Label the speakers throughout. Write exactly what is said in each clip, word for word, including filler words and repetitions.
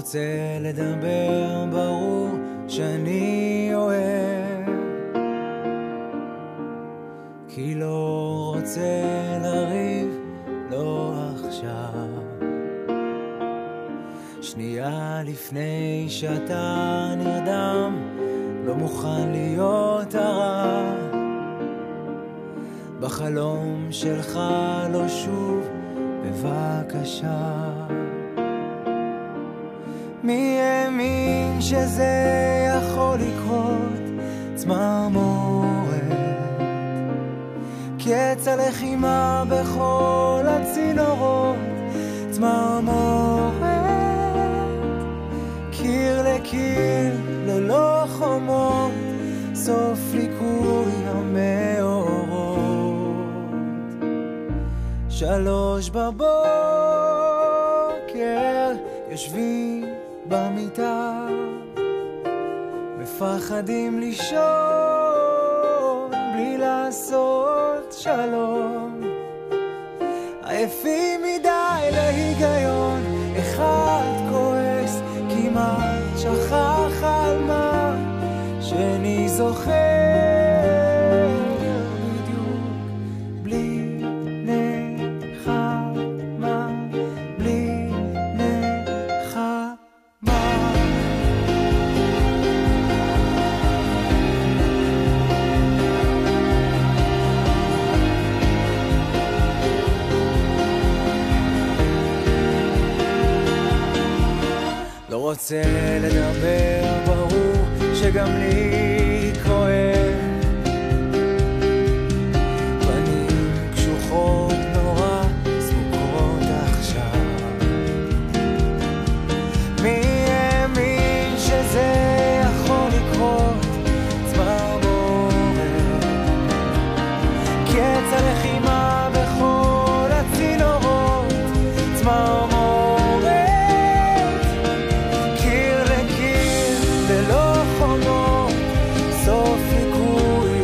Speaker 1: רוצה לדבר, ברור שאני אוהב, כי לא רוצה לריב, לא עכשיו. שנייה לפני שאתה נרדם, לא מוכן להיות הרע. בחלום שלך לא שוב, בבקשה. מי האמין שזה יכול לקרות? צמרמורת, קץ הלחימה בכל הצינורות. צמרמורת, קיר לקיר ללא חומות, סוף ליקוי המאורות. שלוש בבוקר יושבים במיטה, מפחדים לישון בלי לעשות שלום. עייפים מדי להיגיון, אחד כועס כמעט שכח על מה שאני זוכר בדיוק, בלי נחמה, בלי נחמה. לא רוצה לדבר, ברור שגם לי כואב. פנים קשוחות נורא, סמוקות עכשיו. מי האמין שזה יכול לקרות? צמרמורת, קץ הלחימה בכל הצינורות. צמרמורת,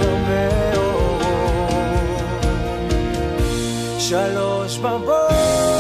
Speaker 1: שלוש בבוקר